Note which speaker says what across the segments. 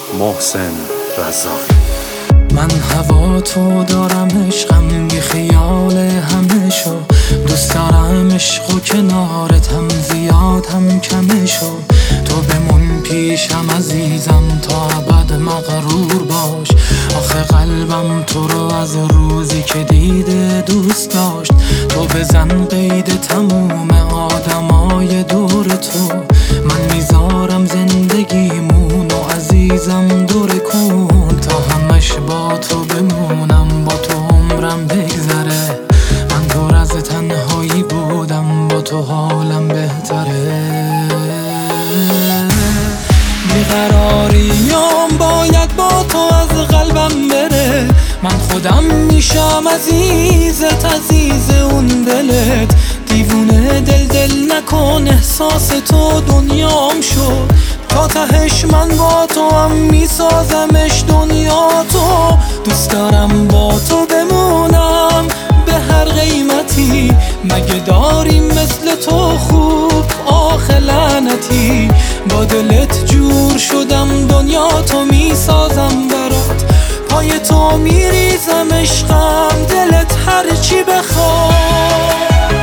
Speaker 1: محسن رزاق.
Speaker 2: من هوا تو دارم عشقم، بی خیال همه شو. دوست دارم عشق و کنارت، هم زیاد هم کمه شو. تو بمون پیشم عزیزم، تا ابد مغرور باش. آخه قلبم تو رو از روزی که دیده دوست داشت. تو بزن قید تموم آدمای دور تو. من میذارم زندگیمون و عزیزم دور کن، تا همش با تو بمونم، با تو عمرم بگذره. من دور از تنهایی بودم، با تو حالم بهتره. بیقراریام باید با تو از قلبم بره. من خودم میشم عزیزت، عزیز اون دلت. دیوونه دل نکن، احساس تو دنیام شد. تا تهش من با تو هم میسازمش دنیا تو. دوست دارم با تو بمونم به هر قیمتی. مگه داریم مثل تو خوب آخه لعنتی؟ با دلت جور شدم، دنیا تو میسازم برات. پای تو میریزم عشقم، دلت هر چی بخواد.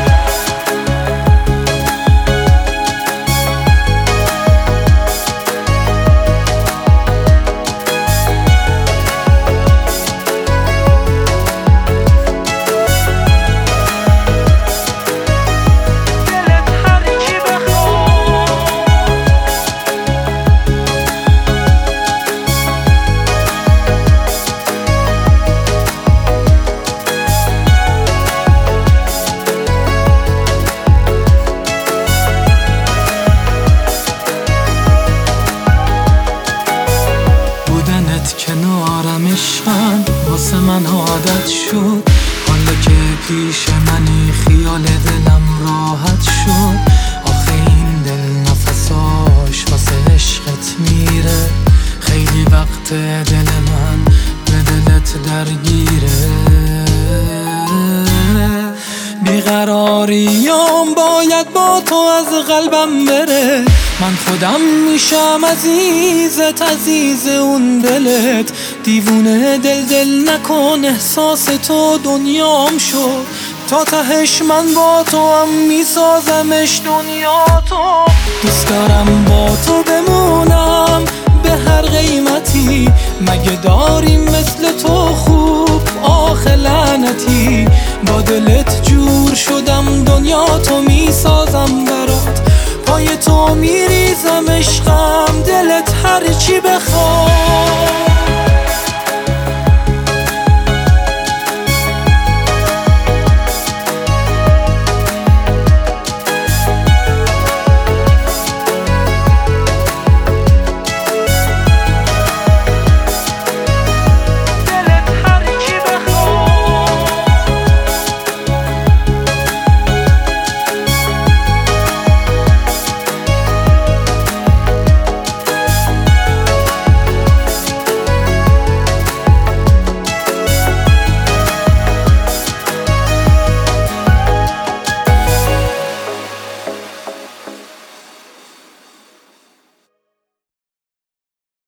Speaker 2: کنارم عشقم واسه من عادت شد. حالا که پیش منی خیال دلم راحت شد. آخه این دل نفساش واسه عشقت میره. خیلی وقت دل من به دلت درگیره. بیقراریام باید با تو از قلبم بره. من خودم میشم عزیزت، عزیز اون دلت. دیوونه دل نکن، احساس تو دنیام شد. تا تهش من با تو هم میسازمش دنیا تو. دوست دارم با تو بمونم به هر قیمتی. مگه داریم مثل تو خوب آخه لعنتی؟ با دلت جور شدم، دنیا تو میسازم برات. پای تو میریزم عشقم، دلت هر چی بخواد.